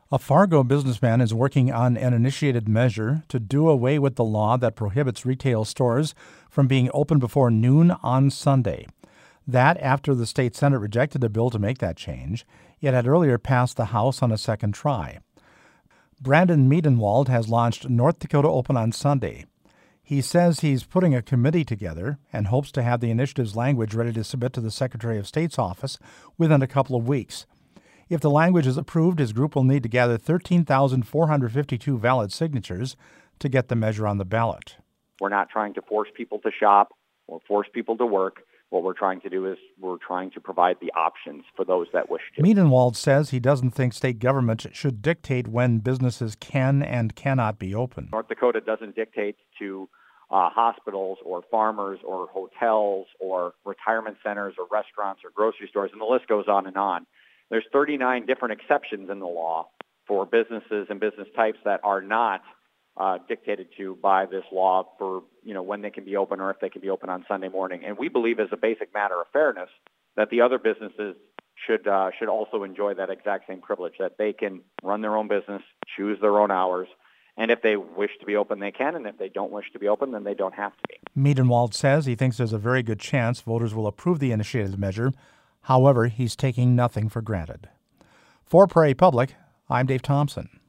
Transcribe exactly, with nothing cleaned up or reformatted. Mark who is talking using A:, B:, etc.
A: A Fargo businessman is working on an initiated measure to do away with the law that prohibits retail stores from being open before noon on Sunday. That after the state Senate rejected a bill to make that change. It had earlier passed the House on a second try. Brandon Miedenwald has launched North Dakota Open on Sunday. He says he's putting a committee together and hopes to have the initiative's language ready to submit to the Secretary of State's office within a couple of weeks. If the language is approved, his group will need to gather thirteen thousand four hundred fifty-two valid signatures to get the measure on the ballot.
B: We're not trying to force people to shop or force people to work. What we're trying to do is we're trying to provide the options for those that wish to.
A: Miedenwald says he doesn't think state government should dictate when businesses can and cannot be open.
B: North Dakota doesn't dictate to uh, hospitals or farmers or hotels or retirement centers or restaurants or grocery stores, and the list goes on and on. There's thirty-nine different exceptions in the law for businesses and business types that are not uh, dictated to by this law for, you know, when they can be open or if they can be open on Sunday morning. And we believe, as a basic matter of fairness, that the other businesses should uh, should also enjoy that exact same privilege, that they can run their own business, choose their own hours, and if they wish to be open, they can, and if they don't wish to be open, then they don't have to be.
A: Miedenwald says he thinks there's a very good chance voters will approve the initiated measure. However, he's taking nothing for granted. For Prairie Public, I'm Dave Thompson.